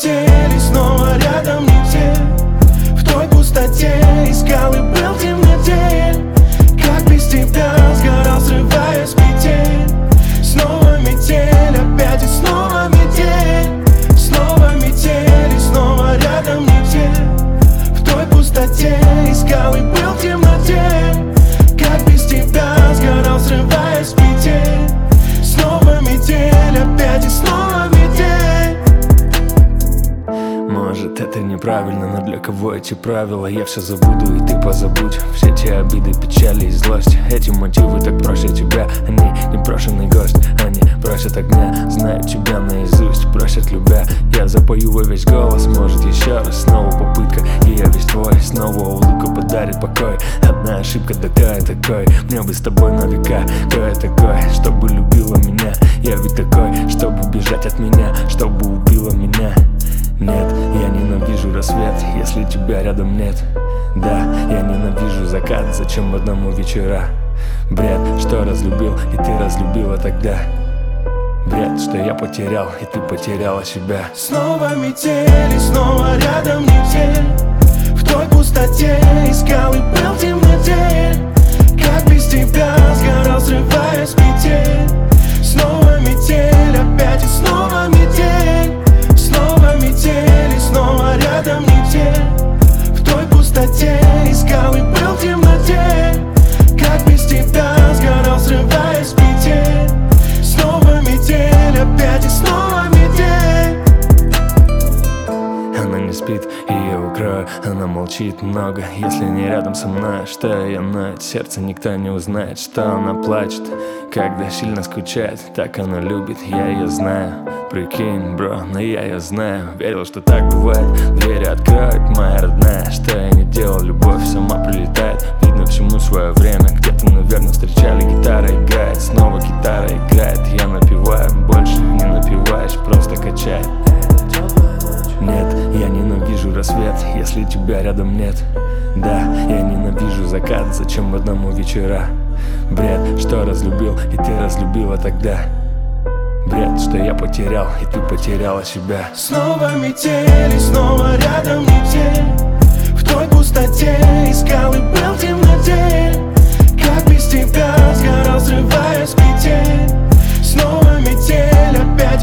метель, и снова рядом не те. В той пустоте искал и был в темноте. Как без тебя сгорал, срываясь с петель. Снова метель, опять и снова метель. Снова метель, и снова рядом не те. В той пустоте искал и был в темноте. Как без тебя сгорал, срываясь с петель. Снова метель, опять и снова метель. Может, это неправильно, но для кого эти правила? Я все забуду, и ты позабудь все те обиды, печали и злость. Эти мотивы так проще тебя, они непрошенный гость. Они просят огня, знают тебя наизусть, просят любя. Я запою во весь голос, может еще раз, снова попытка. И я весь твой, снова улыбка подарит покой. Одна ошибка, да кто я такой? Мне бы с тобой на века. Кто я такой, чтобы любила меня? Я ведь такой, чтобы бежать от меня, чтобы убила меня. Нет, я ненавижу рассвет, если тебя рядом нет. Да, я ненавижу закат, зачем одному вечера? Бред, что разлюбил, и ты разлюбила тогда. Бред, что я потерял, и ты потеряла себя. Снова метель, и снова рядом не те. В той пустоте искал и был в темноте. Как без тебя сгорал, срываясь с петель. Снова метель, опять и снова метель. Снова метель, и снова рядом не те. В той пустоте искал и был в темноте. Как без тебя сгорал, срываясь с петель. Снова метель, опять и снова метель. Она не спит, ее укрою, она молчит много. Если не рядом со мной, что ее ноет, сердце никто не узнает, что она плачет, когда сильно скучает. Так она любит, я ее знаю. Прикинь, бро, но я ее знаю. Верил, что так бывает, двери откроет моя родная. Что я не делал, любовь сама прилетает. Видно всему свое время, где-то, наверное, встречали. Гитара играет, снова гитара играет. Я напеваю, больше не напиваешь, просто качает. Нет, я ненавижу рассвет, если тебя рядом нет. Да, я ненавижу закат, зачем одному вечера? Бред, что разлюбил, и ты разлюбила тогда. Бред, что я потерял, и ты потеряла себя. Снова метель, и снова рядом не те. В той пустоте искал и был в темноте. Как без тебя сгорал, срываясь с петель. Снова метель, опять